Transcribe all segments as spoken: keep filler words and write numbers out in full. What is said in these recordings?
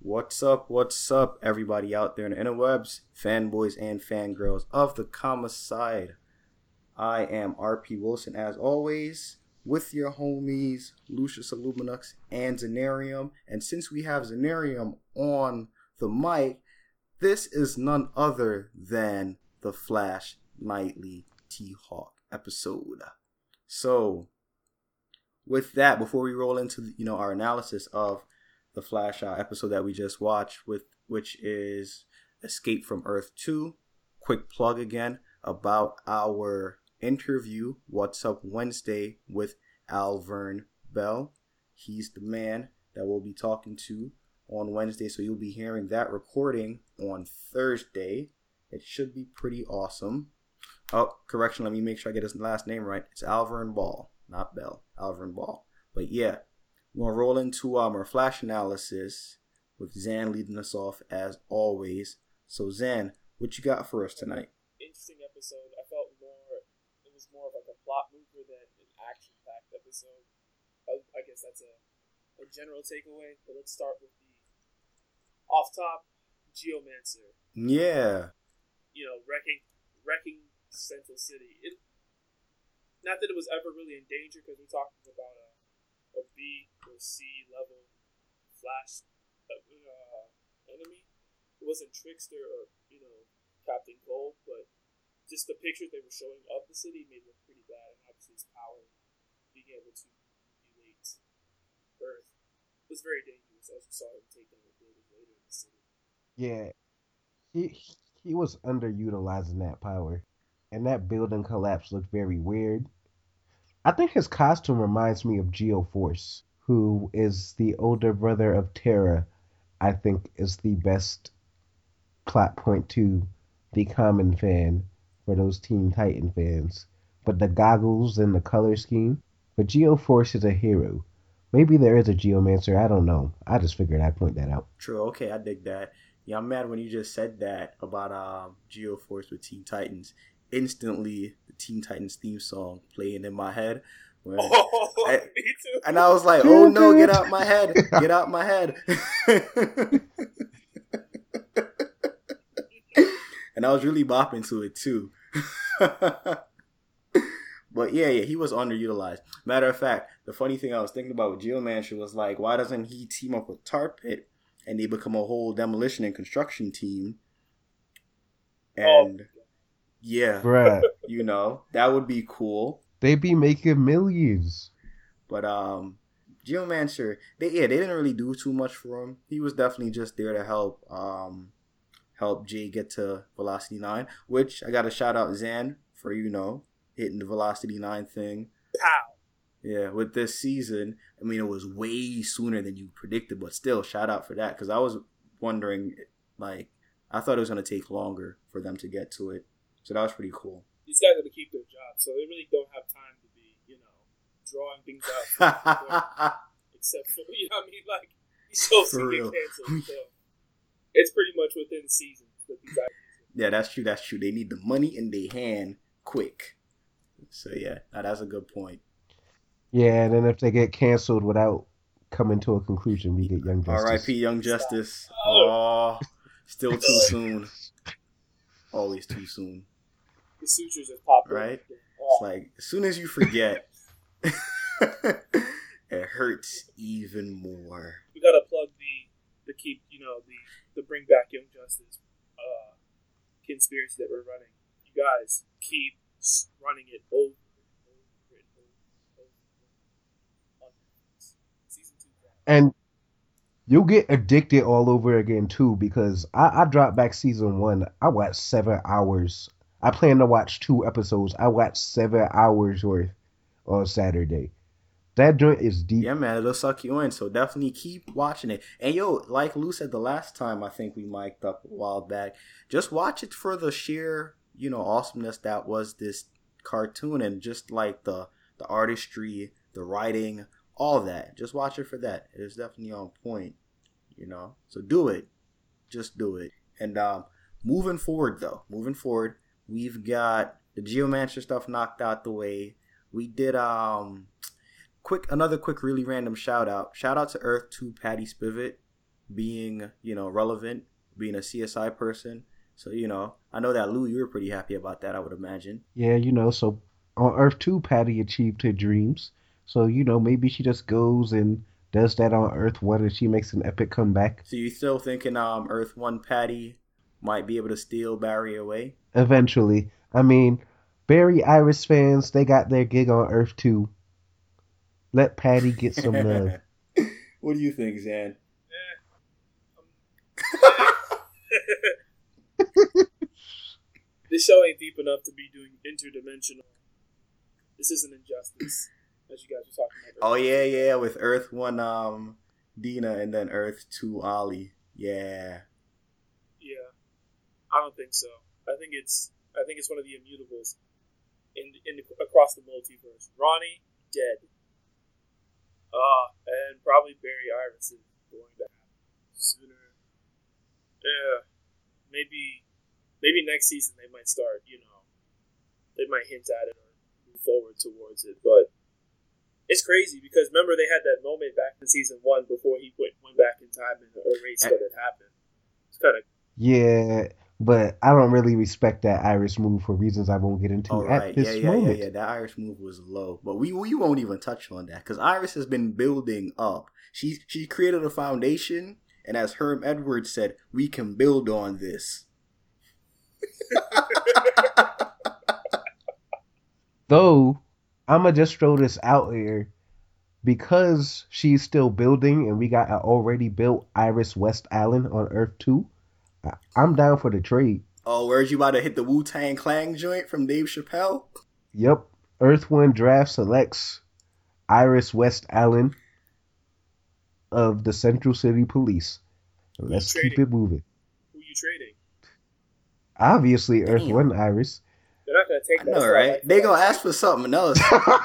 What's up, what's up, everybody out there in the interwebs, fanboys and fangirls of the comma side. I am R P Wilson, as always, with your homies, Lucius Illuminux and Zenarium. And since we have Zenarium on the mic, this is none other than the Flash Nightly T-Hawk episode. So, with that, before we roll into, you know, our analysis of the Flash uh, episode that we just watched, with which is Escape from Earth two. Quick plug again about our interview, What's Up Wednesday, with Alvern Bell. He's the man that we'll be talking to on Wednesday, so you'll be hearing that recording on Thursday. It should be pretty awesome. Oh, correction, let me make sure I get his last name right. It's Alvern Ball, not Bell. Alvern Ball. But yeah. We're going to roll into um, our Flash analysis with Zan leading us off as always. So Zan, what you got for us tonight? Interesting episode. I felt more, it was more of like a plot mover than an action-packed episode. I, I guess that's a, a general takeaway. But let's start with the off-top Geomancer. Yeah. You know, wrecking, wrecking Central City. It, not that it was ever really in danger, because we're talking about a a B or C level Flash uh, enemy. It wasn't Trickster or, you know, Captain Cold, but just the pictures they were showing of the city made it look pretty bad, and obviously his power, being able to manipulate Earth, was very dangerous, as we saw him take down a building later in the city. Yeah, he he was underutilizing that power, and that building collapse looked very weird. I think his costume reminds me of Geoforce, who is the older brother of Terra. I think is the best plot point to the common fan for those Teen Titan fans. But the goggles and the color scheme. But Geoforce is a hero. Maybe there is a Geomancer, I don't know. I just figured I'd point that out. True, okay, I dig that. Yeah, I'm mad when you just said that about um, Geoforce with Teen Titans. Instantly, the Teen Titans theme song playing in my head. Oh, I, me too. And I was like, oh no, get out my head. Get out my head. And I was really bopping to it too. But yeah, yeah, he was underutilized. Matter of fact, the funny thing I was thinking about with Geomancer was like, why doesn't he team up with Tar Pit and they become a whole demolition and construction team? And... Oh. Yeah, bruh. You know, that would be cool. They be making millions. But um, Geomancer, they yeah, they didn't really do too much for him. He was definitely just there to help um, help Jay get to Velocity nine, which I got to shout out Zan for, you know, hitting the Velocity nine thing. Pow. Yeah, with this season, I mean, it was way sooner than you predicted, but still, shout out for that, because I was wondering, like, I thought it was going to take longer for them to get to it. So that was pretty cool. These guys have to keep their job, so they really don't have time to be, you know, drawing things out. Except for, you know what I mean? Like, these shows can get canceled. So it's pretty much within season that these guys. Yeah, that's true. That's true. They need the money in their hand quick. So yeah, now that's a good point. Yeah, and then if they get canceled without coming to a conclusion, we get Young Justice. R I P Young Justice. Oh, still too soon. Always too soon. The sutures just pop up. Right? It's like, as soon as you forget, it hurts even more. We gotta plug the, the keep, you know, the, the Bring Back Young Justice uh, conspiracy that we're running. You guys keep running it over and over and over and over. Season two. And you'll get addicted all over again, too, because I, I dropped back season one. I watched seven hours. I plan to watch two episodes. I watched seven hours worth on Saturday. That joint is deep. Yeah, man, it'll suck you in, so definitely keep watching it. And, yo, like Lou said the last time I think we mic'd up a while back, just watch it for the sheer, you know, awesomeness that was this cartoon, and just, like, the, the artistry, the writing, all that. Just watch it for that. It's definitely on point, you know. So do it. Just do it. And um, moving forward, though, moving forward, we've got the Geomancer stuff knocked out the way. We did um quick another quick really random shout out. Shout out to Earth two Patty Spivot. being, you know, relevant, being a C S I person. So, you know, I know that Lou, you were pretty happy about that, I would imagine. Yeah, you know, so on Earth two, Patty achieved her dreams. So, you know, maybe she just goes and does that on Earth one and she makes an epic comeback. So you still thinking um Earth one Patty might be able to steal Barry away? Eventually. I mean, Barry Iris fans, they got their gig on Earth two. Let Patty get some love. What do you think, Zan? This show ain't deep enough to be doing interdimensional. This is an injustice, as you guys were talking about. Oh yeah, yeah, with Earth one, um, Dina, and then Earth two, Ollie. Yeah. Yeah, I don't think so. I think it's, I think it's one of the immutables in in across the multiverse. Ronnie dead. Ah, uh, and probably Barry Iris is going to happen sooner. Yeah, maybe. Maybe next season they might start, you know, they might hint at it or move forward towards it. But it's crazy because remember they had that moment back in season one before he went, went back in time and erased what had happened. It's kind of... Yeah, but I don't really respect that Iris move for reasons I won't get into oh, at right. this yeah, yeah, moment. Yeah, yeah, that Iris move was low. But we we won't even touch on that because Iris has been building up. She, she created a foundation, and as Herm Edwards said, we can build on this. Though, I'ma just throw this out here. Because she's still building and we got an already built Iris West Island on Earth two, I'm down for the trade. Oh, where's you about to hit the Wu-Tang Clan joint from Dave Chappelle? Yep. Earth one draft selects Iris West Island of the Central City Police. Let's keep it moving. Who you trading? Obviously, Damn. Earth one Iris. They're not going to take I that. know, right? Like they going to ask for something else.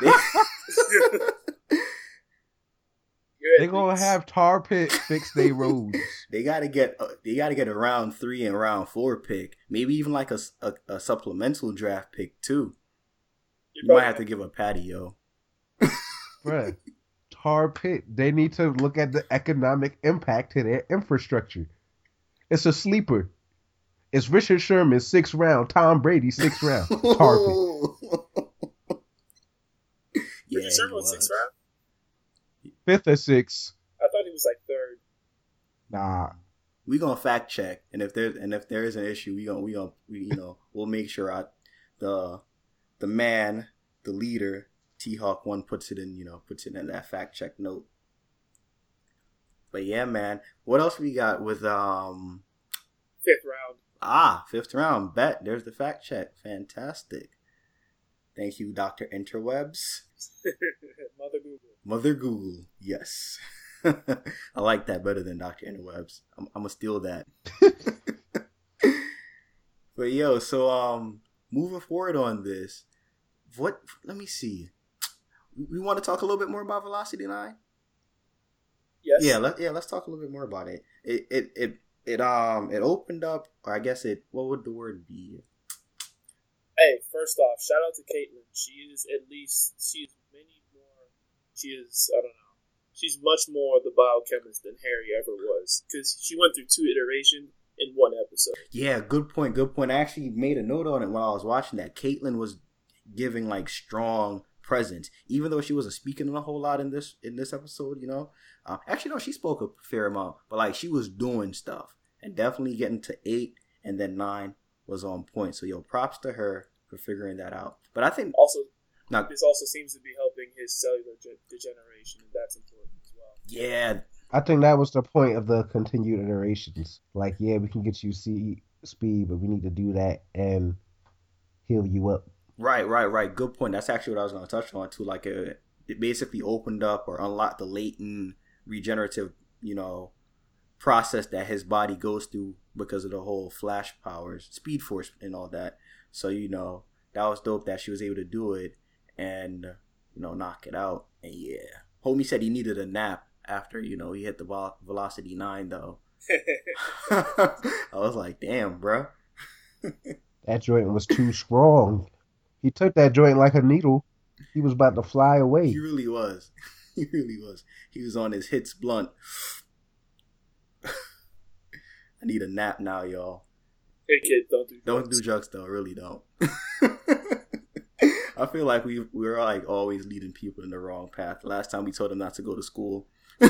They're going to have Tar Pit fix their roads. They got to get uh, they got to get a round three and round four pick. Maybe even like a, a, a supplemental draft pick, too. You, you might have to give a patio. Bruh. Tar Pit, they need to look at the economic impact to their infrastructure. It's a sleeper. It's Richard Sherman, sixth round. Tom Brady, sixth round. Tar Pit. Yeah, Richard Sherman was sixth round? Fifth or sixth. I thought he was like third. Nah. We gonna fact check, and if there and if there is an issue, we gonna we gonna we, you know we'll make sure I, the the man, the leader, T Hawk One puts it in you know puts it in that fact check note. But yeah, man, what else we got with um fifth round? Ah, fifth round. Bet there's the fact check. Fantastic. Thank you, Doctor Interwebs. Mother Google. Mother Google. Yes. I like that better than Doctor Interwebs. I'm, I'm gonna steal that. But yo, so um, moving forward on this, what? Let me see. We want to talk a little bit more about Velocity Nine. Yes. Yeah. Let yeah. Let's talk a little bit more about it. It it it it um it opened up, or I guess it. What would the word be? Hey, first off, shout out to Caitlin. She is at least she is many more. She is I don't know. She's much more the biochemist than Harry ever was because she went through two iterations in one episode. Yeah, good point. Good point. I actually made a note on it when I was watching that. Caitlin was giving like strong presence, even though she wasn't speaking a whole lot in this in this episode. You know, uh, actually no, she spoke a fair amount, but like she was doing stuff and definitely getting to eight and then nine was on point. So yo, props to her for figuring that out. But I think also. Now, this also seems to be helping his cellular ge- degeneration, and that's important as well. Yeah. I think that was the point of the continued iterations. Like, yeah, we can get you C speed, but we need to do that and heal you up. Right, right, right. Good point. That's actually what I was going to touch on, too. Like, uh, it basically opened up or unlocked the latent regenerative, you know, process that his body goes through because of the whole flash powers, speed force, and all that. So, you know, that was dope that she was able to do it. And, you know, knock it out. And yeah. Homie said he needed a nap after, you know, he hit the vo- Velocity nine, though. I was like, damn, bro. That joint was too strong. He took that joint like a needle. He was about to fly away. He really was. He really was. He was on his hits blunt. I need a nap now, y'all. Hey kid, don't do Don't drugs. do drugs though. Really don't. I feel like we we're like always leading people in the wrong path. Last time we told them not to go to school,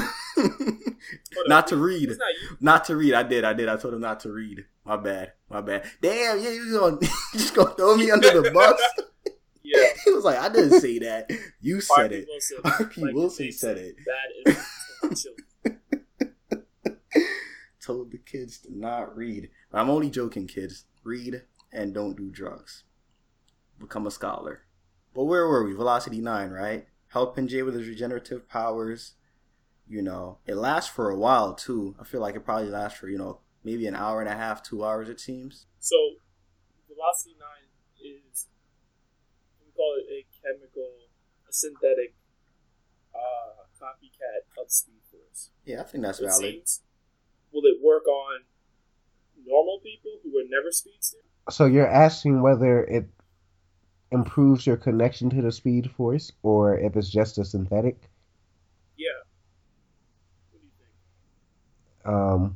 not to read, It's not you. not to read. I did, I did. I told them not to read. My bad, my bad. Damn, yeah, you gonna you just gonna throw me under the bus? Yeah. He was like, I didn't say that. You said R P it. Wilson, R P like, Wilson makes said it. Bad influence on children. Told the kids to not read. I'm only joking, kids. Read and don't do drugs. Become a scholar. But where were we? Velocity nine, right? Helping Jay with his regenerative powers. You know, it lasts for a while, too. I feel like it probably lasts for, you know, maybe an hour and a half, two hours, it seems. So, Velocity nine is, we call it a chemical, a synthetic uh, copycat of Speed Force. Yeah, I think that's It valid. seems. Will it work on normal people who were never speedsters? So you're asking whether it improves your connection to the Speed Force or if it's just a synthetic? Yeah. What do you think? Um,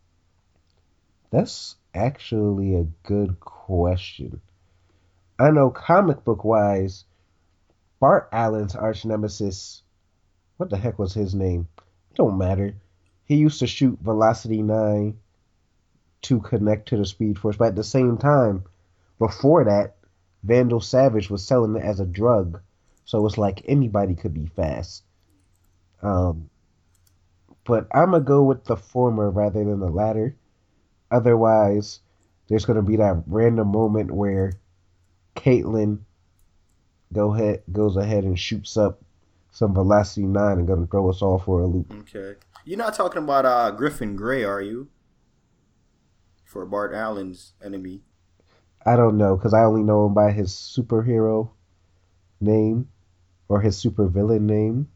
that's actually a good question. I know comic book wise, Bart Allen's arch nemesis, what the heck was his name? Don't matter. He used to shoot Velocity nine to connect to the Speed Force, but at the same time, before that, Vandal Savage was selling it as a drug, so it's like anybody could be fast. Um, but I'm gonna go with the former rather than the latter. Otherwise, there's gonna be that random moment where Caitlyn go ahead goes ahead and shoots up some Velocity nine and gonna throw us all for a loop. Okay. You're not talking about uh, Griffin Grey, are you? For Bart Allen's enemy. I don't know, because I only know him by his superhero name or his supervillain name,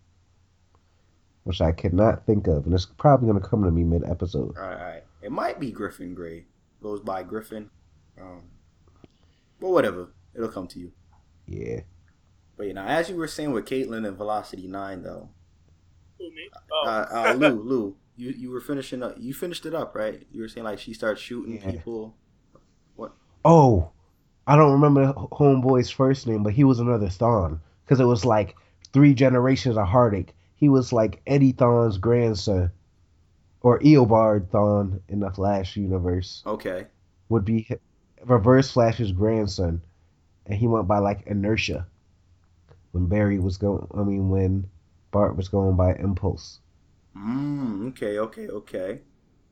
which I cannot think of, and it's probably going to come to me mid-episode. All right, all right. It might be Griffin Grey. Goes by Griffin. Um, but whatever. It'll come to you. Yeah. But you know, as you were saying with Caitlyn and Velocity nine, though. Who, me? Oh. Uh, uh, Lou, Lou, you, you were finishing up. You finished it up, right? You were saying like she starts shooting Yeah. people. What? Oh, I don't remember Homeboy's first name, but he was another Thawne, because it was like three generations of Heartache. He was like Eddie Thawne's grandson, or Eobard Thawne in the Flash universe. Okay. Would be Reverse Flash's grandson, and he went by like Inertia when Barry was going. I mean, when Bart was going by Impulse. Mm, okay, okay, okay.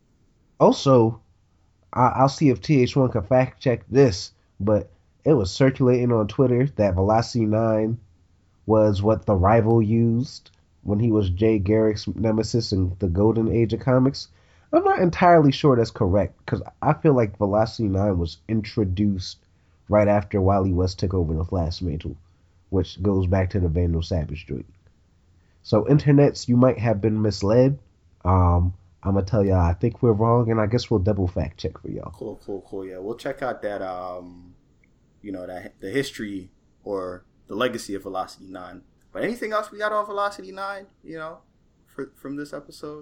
Also, I- I'll see if T H one can fact check this, but it was circulating on Twitter that Velocity nine was what the Rival used when he was Jay Garrick's nemesis in the Golden Age of comics. I'm not entirely sure that's correct, because I feel like Velocity nine was introduced right after Wally West took over the Flash mantle, which goes back to the Vandal Savage joint. So, internets, you might have been misled. Um, I'm going to tell y'all, I think we're wrong, and I guess we'll double fact check for y'all. Cool, cool, cool. Yeah, we'll check out that, um, you know, that the history or the legacy of Velocity nine. But anything else we got on Velocity nine, you know, for, from this episode?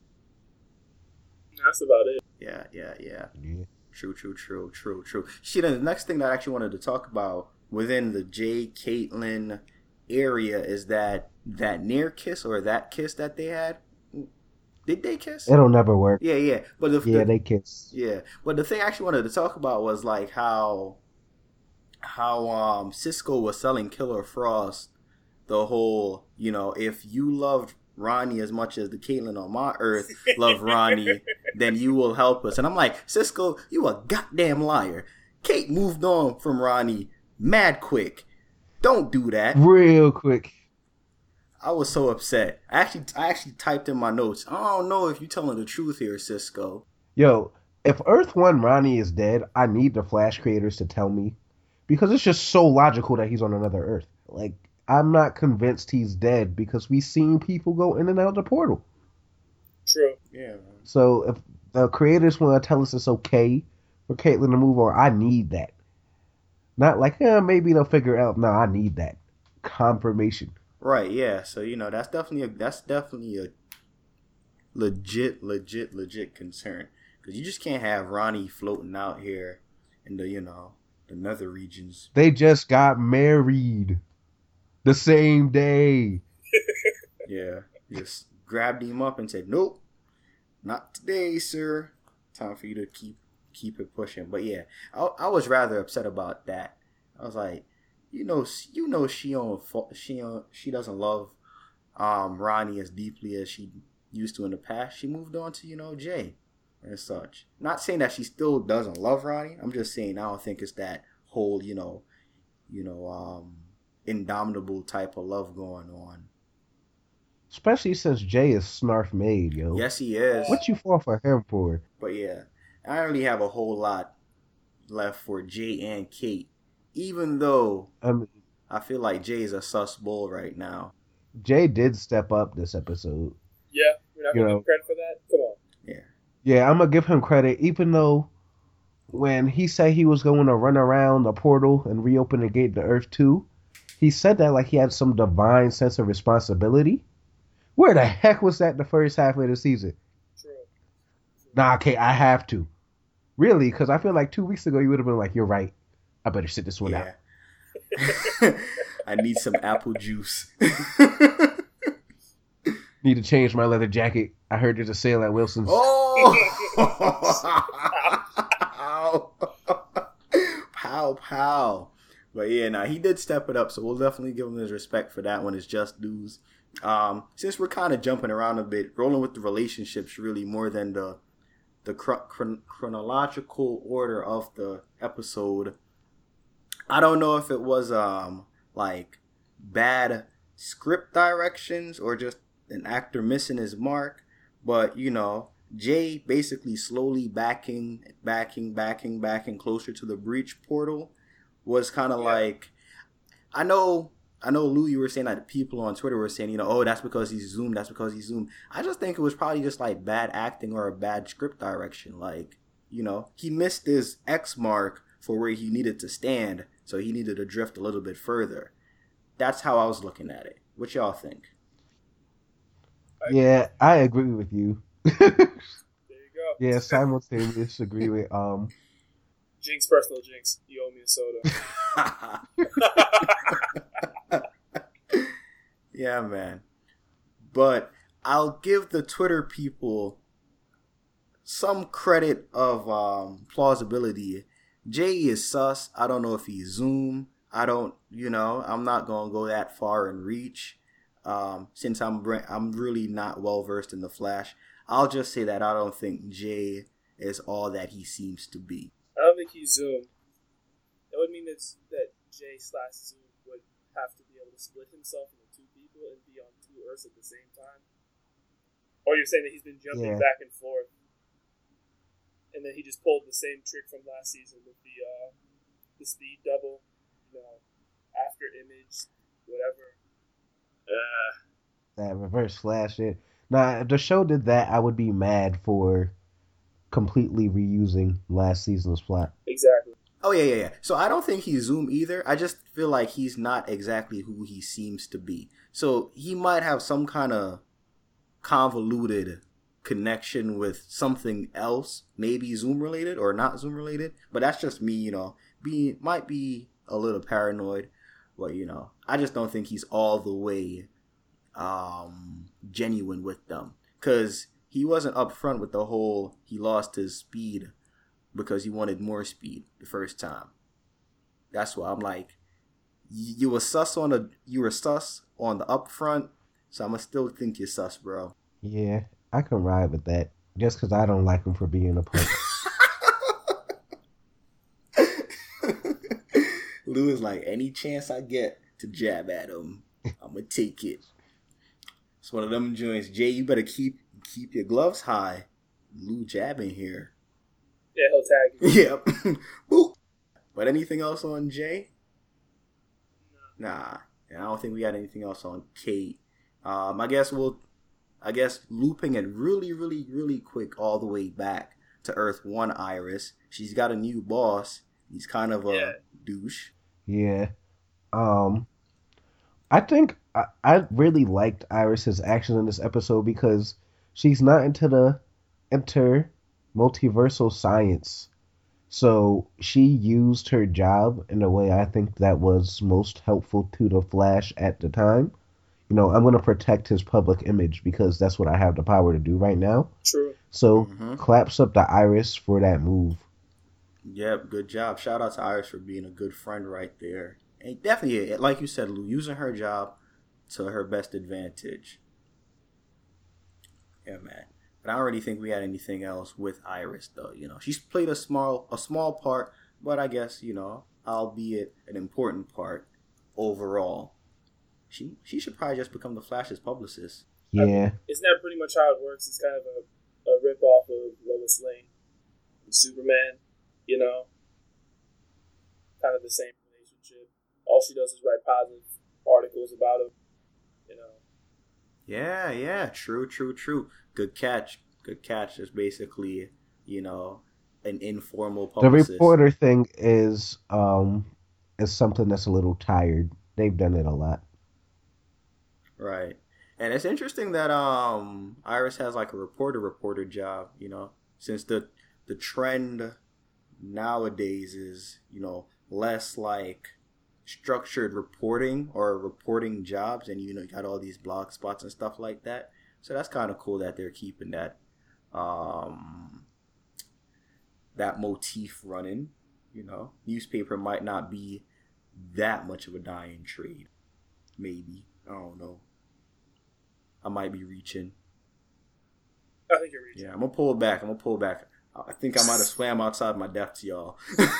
That's about it. Yeah, yeah, yeah. Yeah. True, true, true, true, true. See, then the next thing that I actually wanted to talk about within the Jay Caitlyn area is that that near kiss or that kiss that they had. Did they kiss? It'll never work. Yeah, yeah. But the, Yeah, the, they kiss. yeah. But the thing I actually wanted to talk about was like how how um Cisco was selling Killer Frost the whole, you know, if you loved Ronnie as much as the Caitlyn on my earth love Ronnie, then you will help us. And I'm like, Cisco, you a goddamn liar. Kate moved on from Ronnie mad quick. Don't do that. Real quick. I was so upset. I actually, I actually typed in my notes. I don't know if you're telling the truth here, Cisco. Yo, if Earth One Ronnie is dead, I need the Flash creators to tell me, because it's just so logical that he's on another Earth. Like, I'm not convinced he's dead because we've seen people go in and out the portal. True. Yeah, man. So if the creators want to tell us it's okay for Caitlyn to move on, I need that. Not like, eh, maybe they'll figure it out. No, I need that confirmation. Right, yeah. So, you know, that's definitely a, that's definitely a legit, legit, legit concern. Because you just can't have Ronnie floating out here in the, you know, the nether regions. They just got married the same day. Yeah. Just grabbed him up and said, nope, not today, sir. Time for you to keep keep it pushing. But yeah, I, I was rather upset about that. I was like, you know, you know, she on she on, she doesn't love um, Ronnie as deeply as she used to in the past. She moved on to, you know, Jay and such. Not saying that she still doesn't love Ronnie. I'm just saying I don't think it's that whole, you know, you know, um, indomitable type of love going on. Especially since Jay is snarf made, yo. Yes, he is. What you fall for him for? But yeah, I don't really have a whole lot left for Jay and Kate. Even though I mean, I feel like Jay's a sus bull right now. Jay did step up this episode. Yeah, we're not You going to know. give credit for that? Come on. Yeah. Yeah, I'm gonna give him credit, even though when he said he was going to run around the portal and reopen the gate to Earth two, he said that like he had some divine sense of responsibility. Where the heck was that the first half of the season? True. Nah, okay, I have to. Really? Because I feel like two weeks ago you would have been like, you're right. I better sit this one out. Yeah. I need some apple juice. Need to change my leather jacket. I heard there's a sale at Wilson's. Oh! Pow, pow. But yeah, nah, he did step it up, so we'll definitely give him his respect for that one. It's just dues. Um, since we're kind of jumping around a bit, rolling with the relationships really more than the the chron- chronological order of the episode. I don't know if it was um like bad script directions or just an actor missing his mark, but you know, Jay basically slowly backing, backing, backing, backing closer to the breach portal was kind of yeah. like, I know, I know, Lou, you were saying that people on Twitter were saying, you know, oh, that's because he's zoomed, that's because he's zoomed. I just think it was probably just like bad acting or a bad script direction. Like, you know, he missed his X mark for where he needed to stand, so he needed to drift a little bit further. That's how I was looking at it. What y'all think? Yeah, I agree with you. There you go. Yeah, simultaneous agree with um. Jinx, personal jinx. You owe me a soda. Yeah, man. But I'll give the Twitter people some credit of um, plausibility. Jay is sus. I don't know if he's Zoom. I don't, you know, I'm not going to go that far in reach. Um, since I'm I'm really not well versed in the Flash, I'll just say that I don't think Jay is all that he seems to be. I don't think he's Zoom. That would mean it's, that Jay slash Zoom would have to be able to split himself into two people and be on two Earths at the same time. Or you're saying that he's been jumping yeah. back and forth, and then he just pulled the same trick from last season with the uh, the speed double, you know, after image, whatever. Uh, that reverse flash shit. Now, if the show did that, I would be mad for completely reusing last season's plot. Exactly. Oh, yeah, yeah, yeah. So I don't think he's Zoom either. I just feel like he's not exactly who he seems to be. So he might have some kind of convoluted connection with something else, maybe Zoom related or not Zoom related. But that's just me, you know, being might be a little paranoid. But, you know, I just don't think he's all the way um, genuine with them. Because he wasn't upfront with the whole he lost his speed because he wanted more speed the first time. That's why I'm like, you were sus on the you were sus on the upfront, so I'ma still think you're sus, bro. Yeah, I can ride with that. Just because I don't like him for being a punk. Lou is like, any chance I get to jab at him, I'm gonna take it. It's one of them joints. Jay, you better keep keep your gloves high. Lou jabbing here. Yeah, he'll tag you. Yep. Boop. But anything else on Jay? No. Nah. And I don't think we got anything else on Kate. Um, I guess we'll, I guess looping it really, really, really quick all the way back to Earth One Iris. She's got a new boss. He's kind of a yeah. douche. Yeah. Um, I think I, I really liked Iris's action in this episode because she's not into the inter multiversal science. So she used her job in a way I think that was most helpful to the Flash at the time. You know, I'm going to protect his public image because that's what I have the power to do right now. True. So Mm-hmm. claps up to Iris for that move. Yep, good job. Shout out to Iris for being a good friend right there. And definitely, like you said, Lou, using her job to her best advantage. Yeah, man. But I don't really think we had anything else with Iris, though. You know, she's played a small a small part, but I guess, you know, albeit an important part overall. She she should probably just become the Flash's publicist. Yeah. I mean, isn't that pretty much how it works? It's kind of a, a rip off of Lois Lane and Superman, you know? Kind of the same relationship. All she does is write positive articles about him, you know? Yeah, yeah, true, true, true. Good catch. Good catch. It's basically, you know, an informal The publicist. reporter thing is um is something that's a little tired. They've done it a lot. Right. And it's interesting that um Iris has like a reporter reporter job, you know, since the the trend nowadays is, you know, less like structured reporting or reporting jobs, and you know, you got all these blog spots and stuff like that. So that's kind of cool that they're keeping that um that motif running, you know. Newspaper might not be that much of a dying trade. Maybe. I don't know. I might be reaching. I think you're reaching. Yeah, I'm gonna pull back. I'm gonna pull back. I think I might have swam outside my depths, y'all.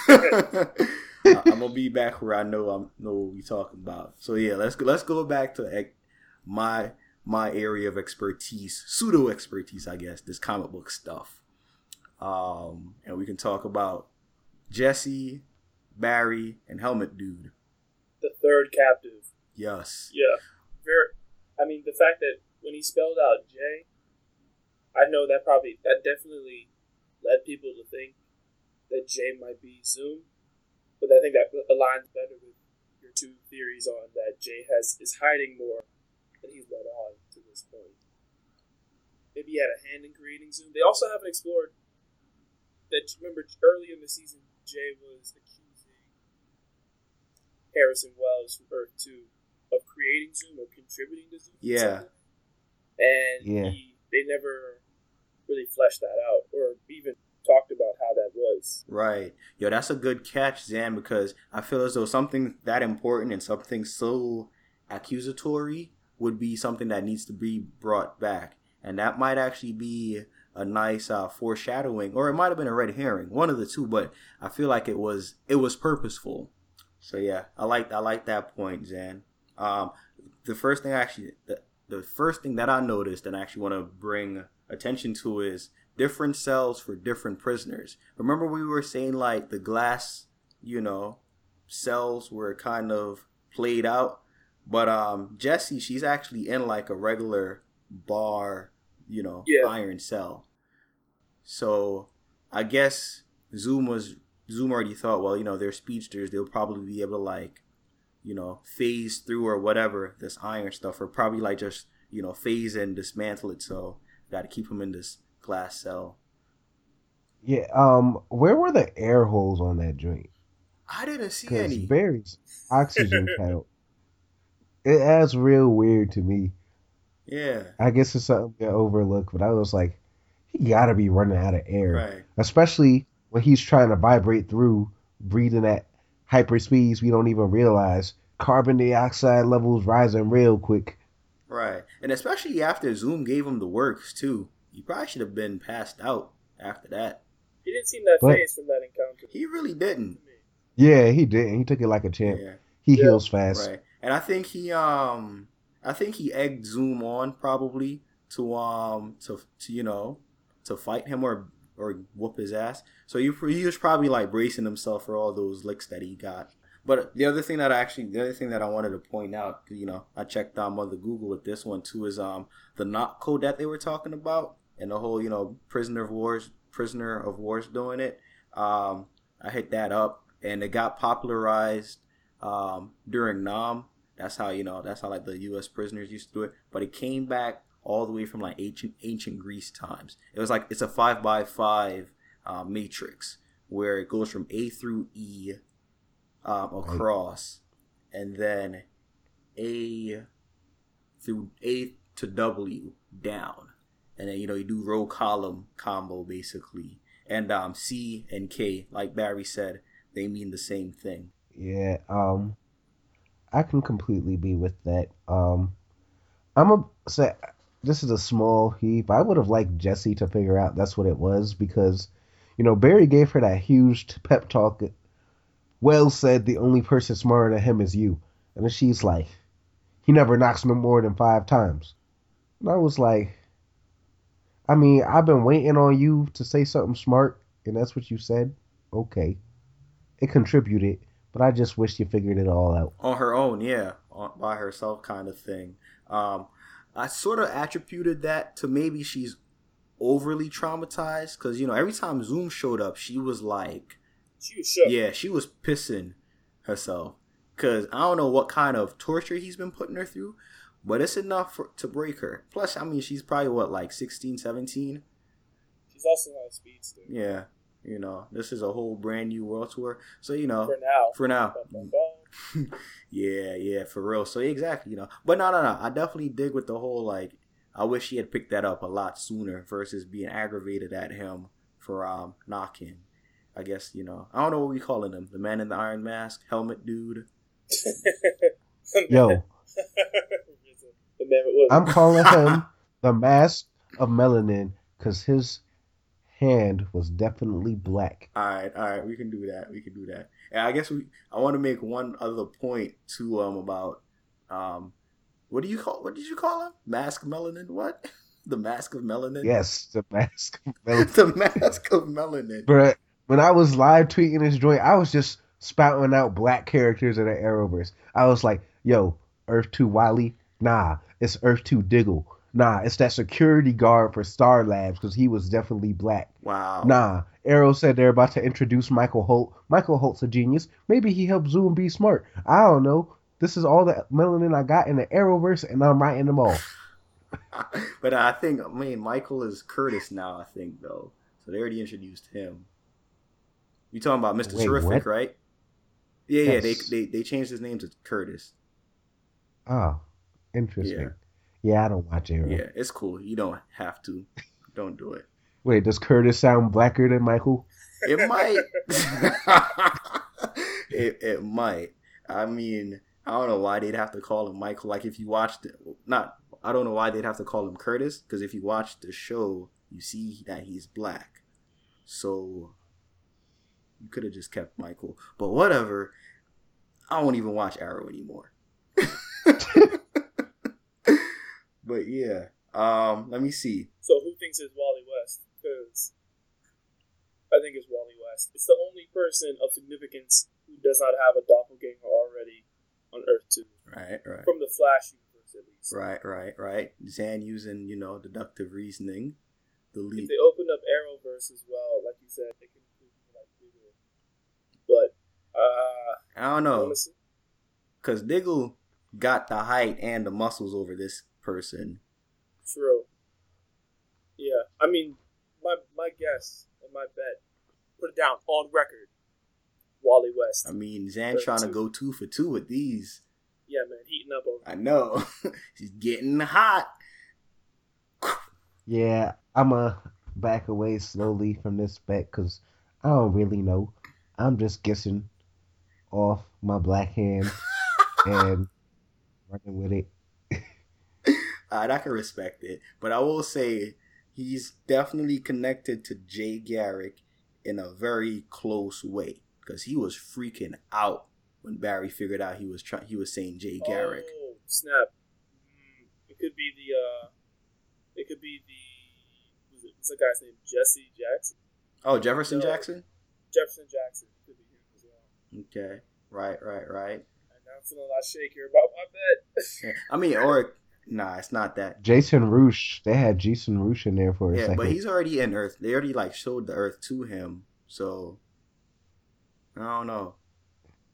I'm gonna be back where I know I know what we talking about. So yeah, let's go. Let's go back to my my area of expertise, pseudo expertise, I guess. This comic book stuff, um, and we can talk about Jesse, Barry, and Helmet Dude. The third captive. Yes. Yeah. Very. I mean, the fact that when he spelled out J, I know that probably that definitely led people to think that J might be Zoom, but I think that aligns better with your two theories on that J has is hiding more than he's let on to this point. Maybe he had a hand in creating Zoom. They also haven't explored that. Remember, early in the season, J was accusing Harrison Wells from Earth Two of creating Zoom or contributing to Zoom. Yeah. And Yeah. he, they never really fleshed that out or even talked about how that was. Right. Yo, that's a good catch, Zan, because I feel as though something that important and something so accusatory would be something that needs to be brought back. And that might actually be a nice uh, foreshadowing, or it might have been a red herring, one of the two, but I feel like it was it was purposeful. So yeah, I like I like that point, Zan. Um, the first thing I actually the, the first thing that I noticed and I actually want to bring attention to is different cells for different prisoners. Remember we were saying like the glass, you know, cells were kind of played out, but um, Jessie, she's actually in like a regular bar, you know, yeah. iron cell. So I guess Zoom was Zoom already thought, well, you know, they're speedsters, they'll probably be able to like, you know, phase through or whatever this iron stuff, or probably like just, you know, phase and dismantle it. So got to keep them in this glass cell. Yeah. Um. Where were the air holes on that joint? I didn't see Because any. Barry's oxygen count, it adds real weird to me. Yeah. I guess it's something to overlook, but I was like, he gotta be running out of air, Right. especially when he's trying to vibrate through, breathing at hyper speeds we don't even realize. Carbon dioxide levels rising real quick. Right. And especially after Zoom gave him the works too. He probably should have been passed out after that. He didn't seem that But- phased from that encounter. He really didn't. Yeah, he didn't. He took it like a champ. Yeah. He Yeah. heals fast. Right. And I think he um I think he egged Zoom on probably to um to to you know to fight him or or whoop his ass. So he he was probably like bracing himself for all those licks that he got. But the other thing that I actually the other thing that I wanted to point out, 'cause, you know, I checked on Mother Google with this one too, is um the knock code that they were talking about and the whole, you know, prisoner of wars prisoner of wars doing it. Um I hit that up and it got popularized um during Nam. That's how, you know, that's how like the U S prisoners used to do it. But it came back all the way from like ancient ancient Greece times. It was like it's a five by five uh, matrix where it goes from A through E um, across, and then A through A to W down, and then you know you do row column combo basically, and um, C and K, like Barry said, they mean the same thing. Yeah, um, I can completely be with that. Um, I'm a say this is a small heap. I would have liked Jesse to figure out that's what it was because, you know, Barry gave her that huge pep talk. Well said. The only person smarter than him is you, and then she's like, he never knocks no more than five times. And I was like, I mean, I've been waiting on you to say something smart, and that's what you said. Okay, it contributed, but I just wish you figured it all out on her own, yeah, on, by herself, kind of thing. Um, I sort of attributed that to maybe she's overly traumatized because you know every time Zoom showed up, she was like, she was shook. Yeah, she was pissing herself because I don't know what kind of torture he's been putting her through, but it's enough for, to break her. Plus, I mean, she's probably what, like sixteen, seventeen? She's also not a speedster. Yeah. You know, this is a whole brand new world tour. So, you know. For now. For now. yeah, yeah, for real. So, exactly, you know. But no, no, no. I definitely dig with the whole, like, I wish he had picked that up a lot sooner versus being aggravated at him for um knocking. I guess, you know. I don't know what we calling him. The man in the iron mask? Helmet dude? Yo. I'm calling him the mask of melanin because his hand was definitely black. All right, all right, we can do that. We can do that. And I guess we. I want to make one other point to um about um, what do you call? What did you call him? Mask melanin? What? The mask of melanin? Yes, the mask of melanin. The mask of melanin. But when I was live tweeting this joint, I was just spouting out black characters in the Arrowverse. I was like, "Yo, Earth Two Wily, nah, it's Earth Two Diggle." Nah, it's that security guard for Star Labs because he was definitely black. Wow. Nah, Arrow said they're about to introduce Michael Holt. Michael Holt's a genius. Maybe he helped Zoom be smart. I don't know. This is all the melanin I got in the Arrowverse, and I'm writing them all. But I think, I mean, Michael is Curtis now, I think, though. So they already introduced him. You talking about Mister Wait, Terrific, what? right? Yeah, Yes. yeah, they, they they changed his name to Curtis. Oh, interesting. Yeah. Yeah, I don't watch Arrow. Yeah, it's cool. You don't have to. Don't do it. Wait, does Curtis sound blacker than Michael? It might. it it might. I mean, I don't know why they'd have to call him Michael. Like if you watched it, not. I don't know why they'd have to call him Curtis because if you watch the show, you see that he's black. So you could have just kept Michael. But whatever. I won't even watch Arrow anymore. But yeah, um, let me see. So who thinks it's Wally West? Because I think it's Wally West. It's the only person of significance who does not have a doppelganger already on Earth two. Right, right. From the Flash universe, at least. Right, right, right. Zan using, you know, deductive reasoning. The lead. If they opened up Arrowverse as well, like you said, they can prove like Diggle. But uh, I don't know, honestly, because Diggle got the height and the muscles over this person. True. Yeah, I mean, my my guess and my bet, put it down on record. Wally West. I mean, Zan trying to go two for two with these. Yeah, man, heating up over. I know. She's getting hot. Yeah, I'm going to back away slowly from this bet because I don't really know. I'm just guessing off my black hand and running with it. Alright, I can respect it. But I will say he's definitely connected to Jay Garrick in a very close way. Because he was freaking out when Barry figured out he was trying. He was saying Jay Garrick. Oh, snap. Mm, it could be the, uh, it could be the, who's it? What's the guy's name? Jesse Jackson? Oh, Jefferson No. Jackson? Jefferson Jackson. Could be him as well. Okay. Right, right, right. And I'm feeling a lot shakier about my bet. Yeah. I mean, or, nah, it's not that. Jason Roosh, they had Jason Roosh in there for a Yeah, second. but he's already in Earth. They already, like, showed the Earth to him. So, I don't know.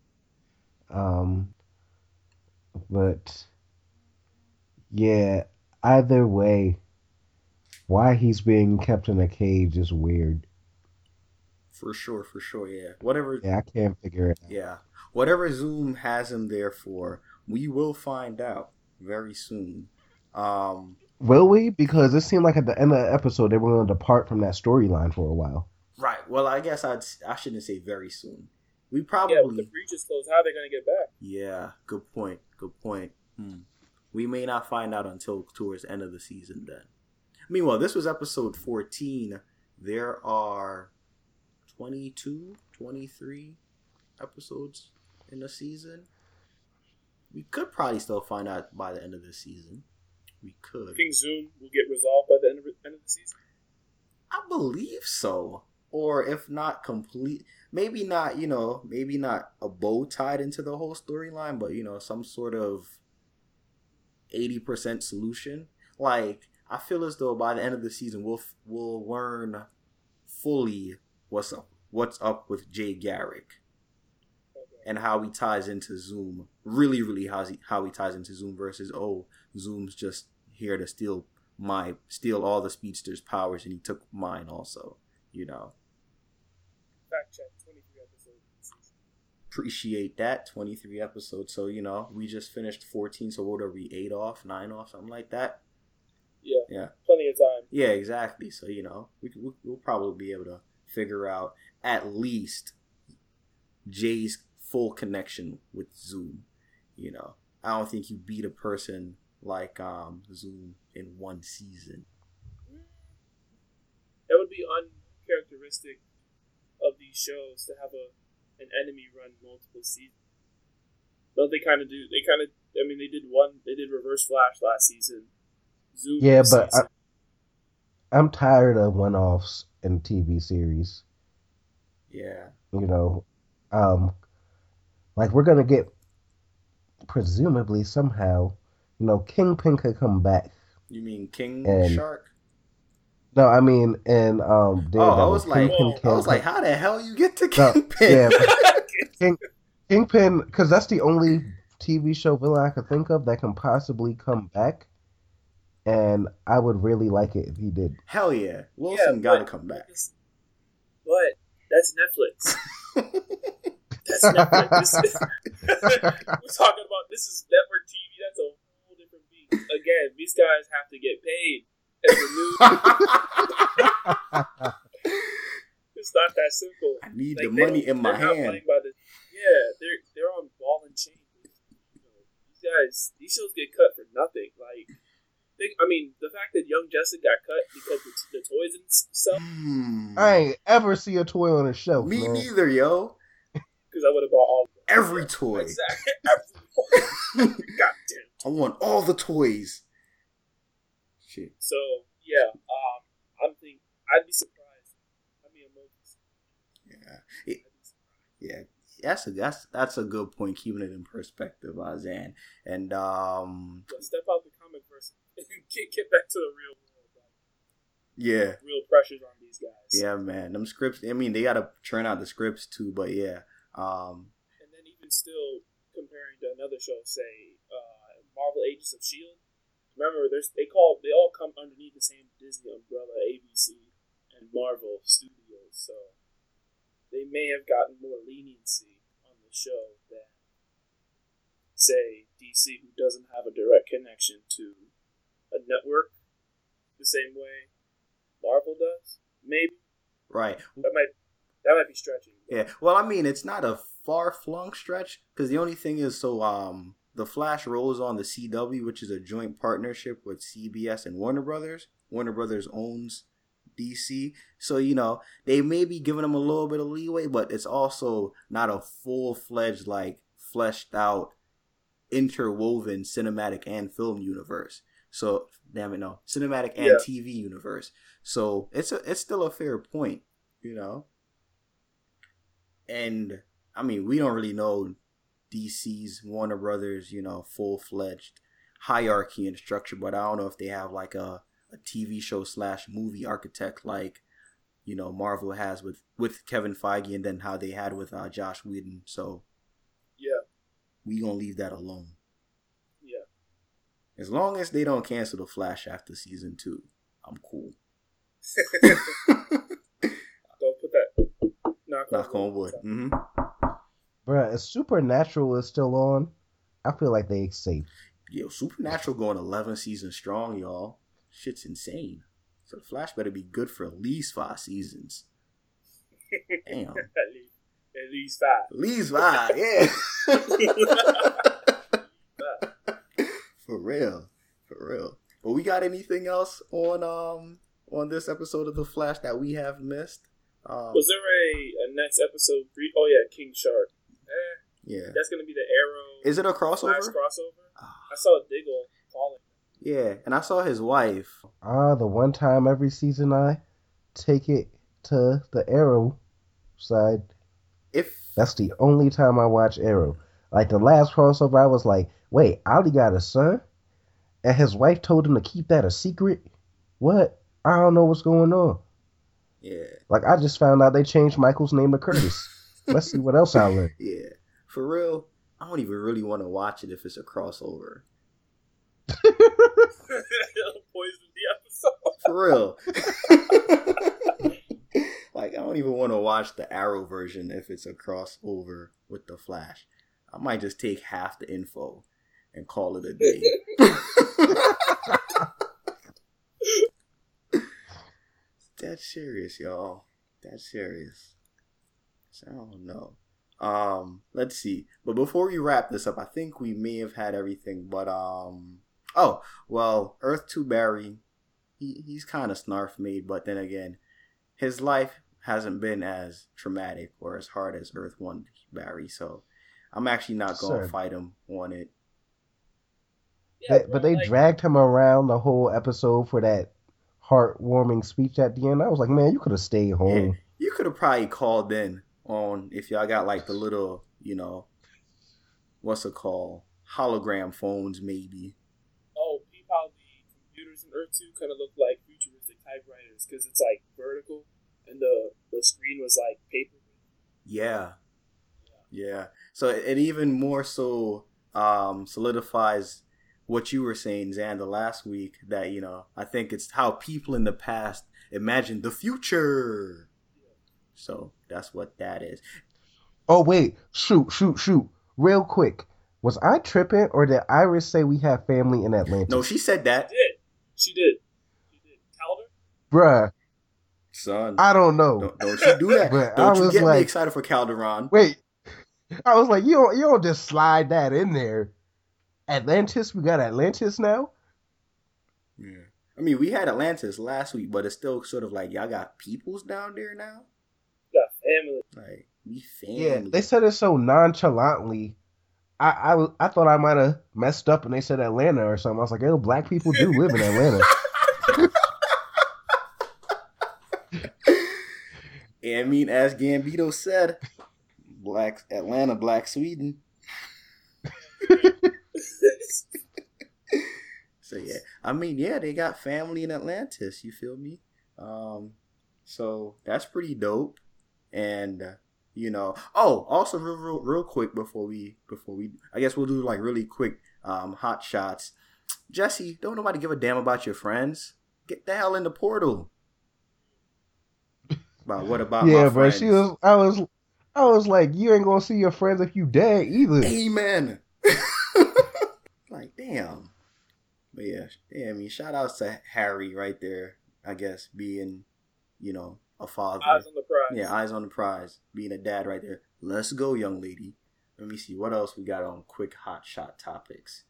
Um, but yeah, Either way, why he's being kept in a cage is weird. For sure, for sure, yeah. Whatever, Yeah, I can't figure it out. yeah. Whatever Zoom has him there for, we will find out very soon. Um, Will we? Because it seemed like at the end of the episode they were going to depart from that storyline for a while. right. Well, I guess I'd I shouldn't say very soon. We Yeah, with probably the breach is closed, how are they going to get back? yeah. Good point. Good point. Hmm. We may not find out until towards the end of the season. Then, meanwhile, this was episode fourteen. There are twenty-two, twenty-three episodes in the season. We could probably still find out by the end of the season. We could. I think Zoom will get resolved by the end of, end of the season. I believe so. Or if not complete, maybe not, you know, maybe not a bow tied into the whole storyline, but, you know, some sort of eighty percent solution. Like, I feel as though by the end of the season, we'll, we'll learn fully what's up, what's up with Jay Garrick Okay. and how he ties into Zoom. Really, really how he, how he ties into Zoom versus, oh, Zoom's just here to steal my, steal all the speedster's powers and he took mine also, you know. Fact check, twenty-three episodes in the season. Appreciate that. twenty-three episodes. So, you know, we just finished fourteen. So, what are we? Eight off? Nine off? Something like that? Yeah, Yeah. plenty of time. Yeah, exactly. So, you know, we, we, we'll probably be able to figure out at least Jay's full connection with Zoom. You know, I don't think you beat a person like um, Zoom in one season. That would be uncharacteristic of these shows to have a an enemy run multiple seasons. Don't they kind of do? They kind of. I mean, they did one. They did Reverse Flash last season. Zoom. Yeah, this but I, season. I'm tired of one-offs in T V series. Yeah. You know, um, like we're gonna get presumably somehow. You know, Kingpin could come back. You mean King And- Shark? No, I mean, in um, Oh, I Daredevil, was like, Kingpin Whoa. can I was like, come- how the hell you get to No, Kingpin? yeah, King, Kingpin, because that's the only T V show villain I could think of that can possibly come back, and I would really like it if he did. Hell yeah. Wilson Yeah, gotta but- come back. But that's Netflix. That's Netflix. We're talking about this is network T V. That's a whole different beast. Again, these guys have to get paid. And the new, it's not that simple. I need Like, the they money don't- in my they're not hand. playing by the, yeah, they're they're on ball and chain. You know, these guys, these shows get cut for nothing. Like, think, I mean, the fact that Young Justice got cut because the, the toys and stuff, Hmm. I ain't ever see a toy on a shelf. Me man. neither, yo. because I would have bought all of them. Every toy. Exactly. Every God damn. I want all the toys. Shit. So yeah, um, I'm thinking I'd be surprised. I mean, emojis. Yeah. I'd be surprised. Yeah. That's a that's that's a good point, keeping it in perspective, Azan. And um Yeah, step out the comic verse and get get back to the real world. Like, yeah. real pressures on these guys. Yeah, man. Them scripts, I mean, they gotta churn out the scripts too, but yeah. Um And then even still comparing to another show, say uh, Marvel Agents of Shield. Remember, there's they call they all come underneath the same Disney umbrella, A B C and Marvel Studios. So they may have gotten more leniency on the show than, say, D C, who doesn't have a direct connection to a network the same way Marvel does. Maybe right. that might that might be stretching. but- Yeah. Well, I mean, it's not a far flung stretch because the only thing is, so um, the Flash rolls on the C W, which is a joint partnership with C B S and Warner Brothers. Warner Brothers owns D C, so you know they may be giving them a little bit of leeway, but it's also not a full fledged, like fleshed out, interwoven cinematic and film universe. So damn it, no cinematic and Yeah. T V universe. So it's a it's still a fair point, you know. And I mean, we don't really know D C's Warner Brothers, you know, full fledged hierarchy and structure, but I don't know if they have like a, a T V show slash movie architect like, you know, Marvel has with, with Kevin Feige, and then how they had with uh, Josh Whedon. So Yeah, we gonna leave that alone. yeah. As long as they don't cancel the Flash after season two, I'm cool. Don't put that. Knock, Knock on wood. Mm-hmm. Bruh, if Supernatural is still on, I feel like they safe. Yo, Supernatural going eleven seasons strong, y'all. Shit's insane. So the Flash better be good for at least five seasons. Damn. At least, at least five. At least five, yeah. For real. For real. But we got anything else on um on this episode of The Flash that we have missed? Um, Was there a, a next episode? Pre- oh, yeah, King Shark. Eh, yeah. That's going to be the Arrow. Is it a crossover? Flash crossover? I saw Diggle calling. Yeah, and I saw his wife. Ah, the one time every season I take it to the Arrow side. If That's the only time I watch Arrow. Like the last crossover, I was like, wait, Ollie got a son? And his wife told him to keep that a secret? What? I don't know what's going on. Yeah. Like, I just found out they changed Michael's name to Curtis. Let's see what else I learned. Yeah. For real, I don't even really want to watch it if it's a crossover. Poison the episode. For real. Like, I don't even want to watch the Arrow version if it's a crossover with the Flash. I might just take half the info and call it a day. That's serious, y'all. That's serious. So, I don't know. Um, let's see. But before we wrap this up, I think we may have had everything. But um, oh well, Earth Two Barry, he he's kind of snarf made, but then again, his life hasn't been as traumatic or as hard as Earth One Barry. So I'm actually not gonna Sure. fight him on it. Yeah, They- bro, but they like, dragged him around the whole episode for that heartwarming speech at the end. I was like, man, you could have stayed Yeah, home. you could have probably called in on if y'all got like the little, you know, what's it called, hologram phones, maybe. oh, peep how the computers in Earth two kind of look like futuristic typewriters because it's like vertical and the, the screen was like paper. Yeah. Yeah. So it, it even more so um, solidifies what you were saying, Xander, last week, that, you know, I think it's how people in the past imagined the future. So that's what that is. Oh, wait. Shoot, shoot, shoot. Real quick. Was I tripping or did Iris say we have family in Atlantis? No, she said that. She did. She did. She did. Calder? Bruh, Son, I don't know. don't, don't you do that. But Don't I you was get me like- excited for Calderon. Wait. I was like, you don't, you don't just slide that in there. Atlantis? We got Atlantis now? Yeah. I mean, we had Atlantis last week, but it's still sort of like, y'all got peoples down there now? Got family. Like, we family. Yeah, they said it so nonchalantly. I, I, was- I thought I might have messed up and they said Atlanta or something. I was like, oh, black people do live in Atlanta. I mean, as Gambito said, black Atlanta, black Sweden. So yeah, I mean, yeah, they got family in Atlantis. You feel me? Um, so that's pretty dope. And uh, you know, oh, also real, real, real quick before we before we, I guess we'll do like really quick um hot shots. Jesse, don't nobody give a damn about your friends. Get the hell in the portal. About what about yeah, my bro. friends? She was. I was. I was like, you ain't gonna see your friends if you dead either. Amen. Like, damn. But yeah, yeah, I mean, shout outs to Harry right there, I guess, being, you know, a father. Eyes on the prize. Yeah, eyes on the prize. Being a dad right there. Let's go, young lady. Let me see. What else we got on quick hot shot topics?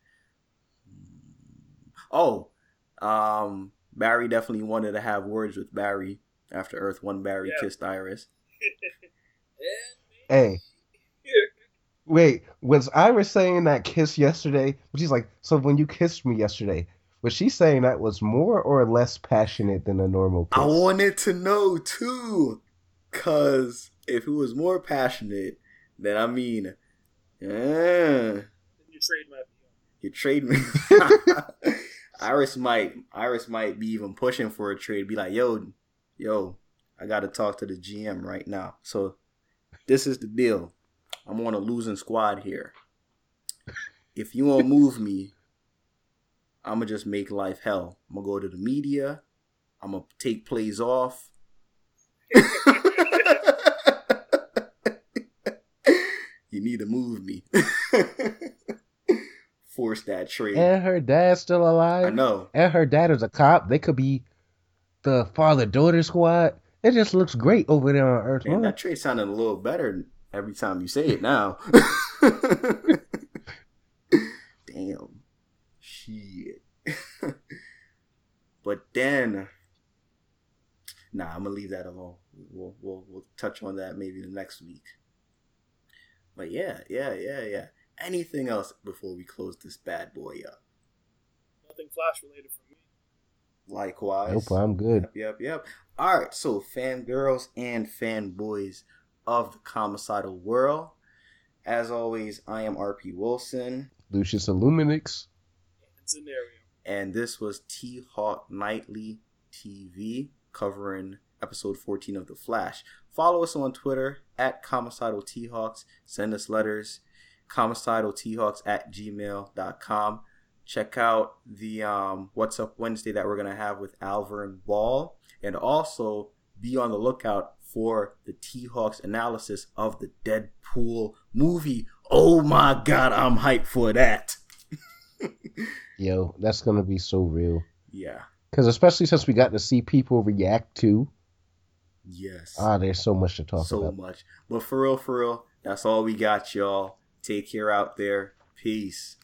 Oh, um, Barry definitely wanted to have words with Barry after Earth One Barry Yeah. kissed Iris. Hey, wait. Was Iris saying that kiss yesterday? She's like, so when you kissed me yesterday, was she saying that was more or less passionate than a normal kiss? I wanted to know too, cause if it was more passionate, then I mean, eh, Your trade might be on. you trade me. Iris might, Iris might be even pushing for a trade. Be like, yo, yo, I got to talk to the G M right now. So this is the deal. I'm on a losing squad here. If you won't move me, I'm gonna just make life hell. I'm gonna go to the media. I'm gonna take plays off. You need to move me. Force that trade. And her dad's still alive. I know. And her dad is a cop. They could be the father-daughter squad. It just looks great over there on Earth. Man, that trade sounded a little better every time you say it now. Damn. Shit. But then, nah, I'm gonna leave that alone. We'll we'll we'll touch on that maybe the next week. But yeah, yeah, yeah, yeah. Anything else before we close this bad boy up? Nothing Flash related for me. Likewise. Nope, I'm good. Yep, yep, yep. All right, so fangirls and fanboys of the comicidal world. As always, I am R P Wilson. Lucius Illuminix. And Scenario. And this was T-Hawk Nightly T V covering episode fourteen of The Flash. Follow us on Twitter at Comicidal T-Hawks. Send us letters. Comicidal T-Hawks at gmail dot com. Check out the um, What's Up Wednesday that we're going to have with Alvin Ball. And also be on the lookout for the T-Hawks analysis of the Deadpool movie. Oh my God, I'm hyped for that. Yo, that's going to be so real. Yeah. Because especially since we got to see people react to. Yes. Ah, there's so much to talk so about. So much. But for real, for real, that's all we got, y'all. Take care out there. Peace.